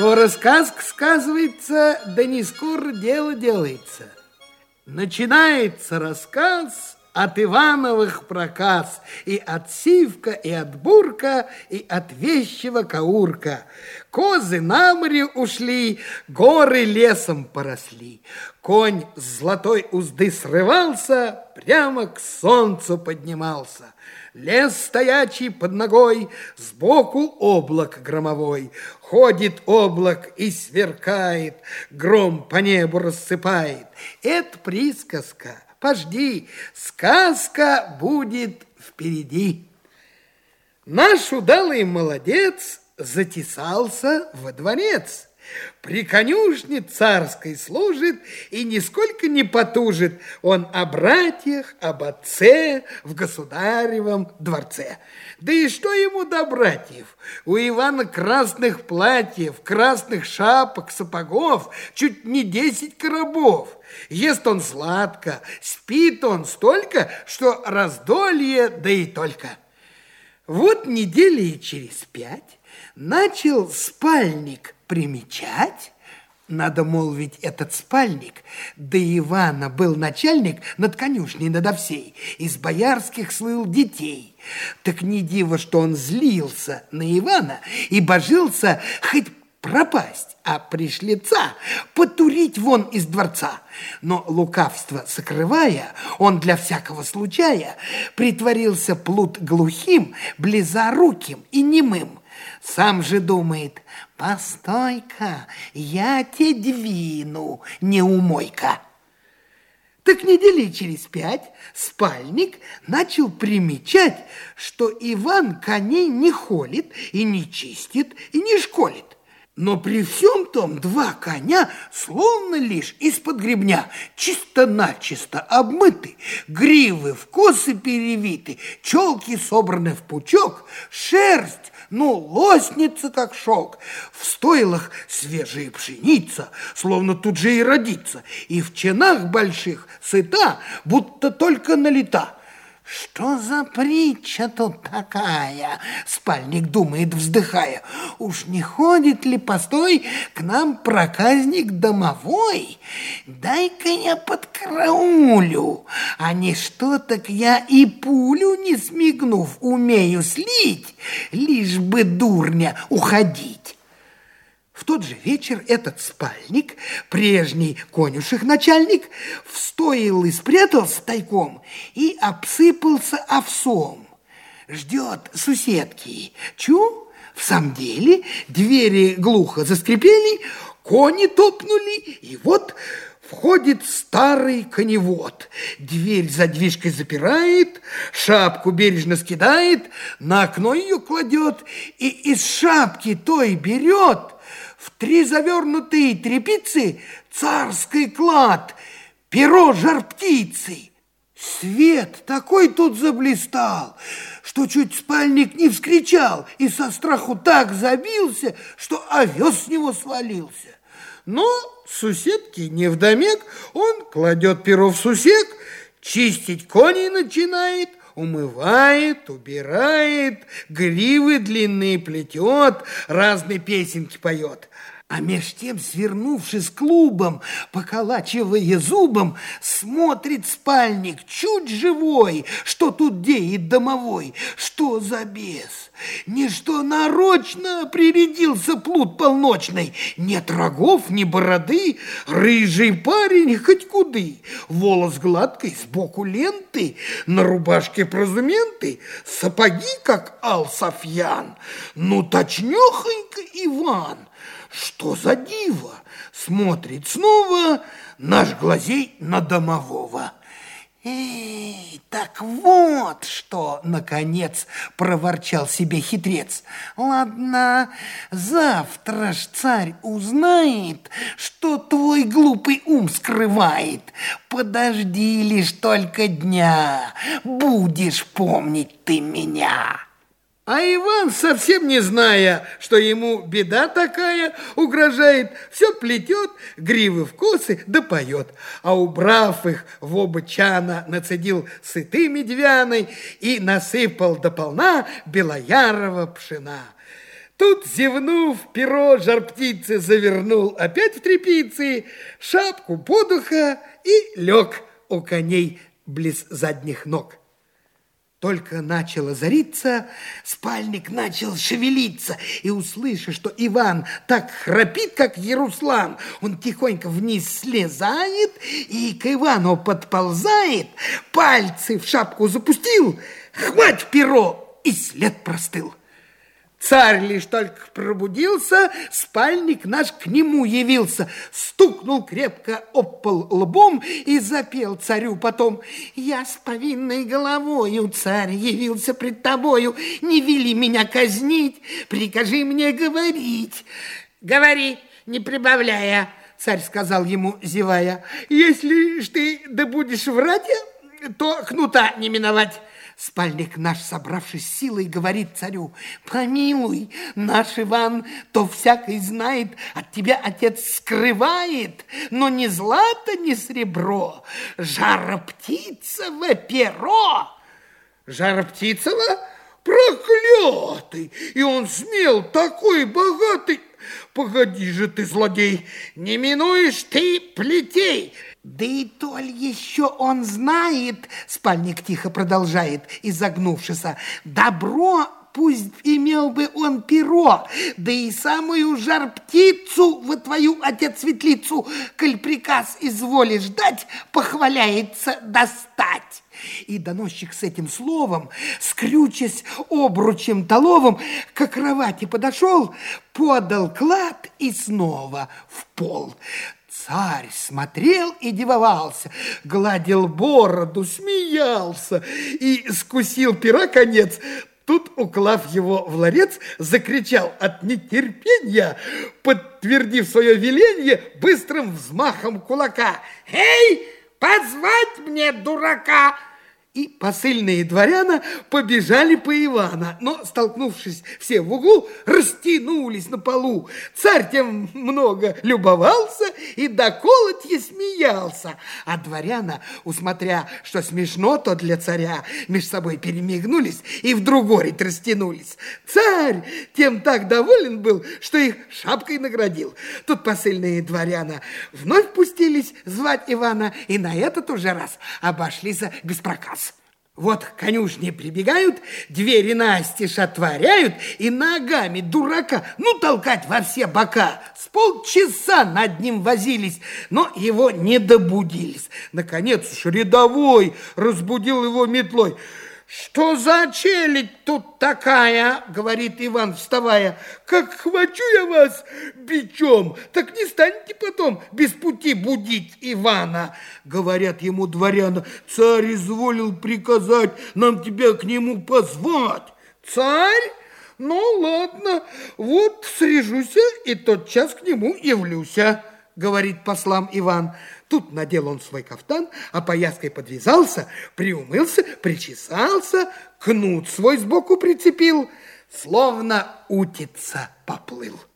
Скоро сказка сказывается, да не скоро дело делается. Начинается рассказ от Ивановых проказ, и от Сивка, и от Бурка, и от вещего Каурка. Козы на море ушли, горы лесом поросли. Конь с золотой узды срывался, прямо к солнцу поднимался. Лес стоячий под ногой, сбоку облак громовой. Ходит облак и сверкает, гром по небу рассыпает. Это присказка. Пожди, сказка будет впереди. Наш удалый молодец затесался во дворец. При конюшне царской служит и нисколько не потужит он о братьях, об отце в государевом дворце. Да и что ему до братьев? У Ивана красных платьев, красных шапок, сапогов чуть не 10 коробов. Ест он сладко, спит он столько, что раздолье, да и только. Вот недели через 5 начал спальник примечать. Надо молвить, этот спальник, да Ивана был начальник над конюшней надо всей, из боярских слыл детей. Так не диво, что он злился на Ивана и божился хоть пропасть, а пришлица потурить вон из дворца. Но лукавство сокрывая, он для всякого случая притворился плут глухим, близоруким и немым. Сам же думает: постой-ка, я те двину, неумойка. Так недели через 5 спальник начал примечать, что Иван коней не холит и не чистит и не школит. Но при всем том 2 коня словно лишь из-под гребня чисто-начисто обмыты, гривы в косы перевиты, челки собраны в пучок, шерсть, лоснится, как шелк. В стойлах свежая пшеница, словно тут же и родится, и в чинах больших сыта, будто только налита. Что за притча тут такая? Спальник думает, вздыхая. Уж не ходит ли, постой, к нам проказник домовой? Дай-ка я подкараулю, а не что, так я и пулю, не смигнув, умею слить, лишь бы дурня уходить. В тот же вечер этот спальник, прежний конюших начальник, в стойлы спрятался тайком и обсыпался овсом. Ждет соседки. Чу, в самом деле, двери глухо заскрипели, кони топнули, и вот входит старый коневод. Дверь задвижкой запирает, шапку бережно скидает, на окно ее кладет и из шапки той берет в 3 завернутые тряпицы царский клад, перо жар-птицы. Свет такой тут заблистал, что чуть спальник не вскричал и со страху так забился, что овес с него свалился. Но соседке невдомек, он кладет перо в сусек, чистить коней начинает, умывает, убирает, гривы длинные плетет, разные песенки поет. А меж тем, свернувшись клубом, поколачивая зубом, смотрит спальник, чуть живой, что тут деет домовой. Что за бес? Не что нарочно прирядился плут полночный. Нет рогов, ни бороды, рыжий парень хоть куды. Волос гладкий, сбоку ленты, на рубашке прозументы, сапоги, как Ал-Софьян. Точнёхонько Иван. Что за диво? Смотрит снова наш глазей на домового. Эй, так вот что, наконец, проворчал себе хитрец. Ладно, завтра ж царь узнает, что твой глупый ум скрывает. Подожди лишь только дня, будешь помнить ты меня. А Иван, совсем не зная, что ему беда такая угрожает, все плетет, гривы в косы да поет. А убрав их в оба чана, нацедил сыты медвяной и насыпал дополна белоярого пшена. Тут, зевнув, перо жар-птицы завернул опять в тряпицы, шапку под ухо и лег у коней близ задних ног. Только начало зариться, спальник начал шевелиться, и, услыша, что Иван так храпит, как Яруслан, он тихонько вниз слезает и к Ивану подползает, пальцы в шапку запустил, хвать перо, и след простыл. Царь лишь только пробудился, спальник наш к нему явился, стукнул крепко об пол лбом и запел царю потом: «Я с повинной головою, царь, явился пред тобою, не вели меня казнить, прикажи мне говорить». «Говори, не прибавляя», царь сказал ему, зевая, «если ж ты да будешь врать, то кнута не миновать». Спальник наш, собравшись силой, говорит царю: «Помилуй, наш Иван то всякий знает, от тебя отец скрывает, но ни злато, ни сребро, жар-птицево перо». «Жар-птицево? Проклятый! И он смел такой богатый! Погоди же ты, злодей, не минуешь ты плетей!» «Да и то ли еще он знает, — спальник тихо продолжает, изогнувшись, — добро пусть имел бы он перо, да и самую жар-птицу во твою, отец, светлицу, коль приказ изволишь дать, похваляется достать». И доносчик с этим словом, скрючась обручем толовым, к кровати подошел, подал клад и снова в пол. Царь смотрел и дивовался, гладил бороду, смеялся и скусил пера конец. Тут, уклав его в ларец, закричал от нетерпения, подтвердив свое веление быстрым взмахом кулака: «Эй, позвать мне дурака!» И посыльные дворяна побежали по Ивана, но, столкнувшись все в углу, растянулись на полу. Царь тем много любовался и до колотья смеялся, а дворяна, усмотря, что смешно то для царя, меж собой перемигнулись и вдруг гореть растянулись. Царь тем так доволен был, что их шапкой наградил. Тут посыльные дворяна вновь пустились звать Ивана, и на этот уже раз обошлись без проказа. Вот конюшни прибегают, двери настежь отворяют, и ногами дурака, толкать во все бока. С полчаса над ним возились, но его не добудились. Наконец уж рядовой разбудил его метлой. «Что за челядь тут такая?» — говорит Иван, вставая. «Как хвачу я вас бичом, так не станете потом без пути будить Ивана». Говорят ему дворяна: «Царь изволил приказать нам тебя к нему позвать». «Царь? Ну, ладно, вот срежуся и тотчас к нему явлюся», — говорит послам Иван. Тут надел он свой кафтан, опояской подвязался, приумылся, причесался, кнут свой сбоку прицепил, словно утица поплыл.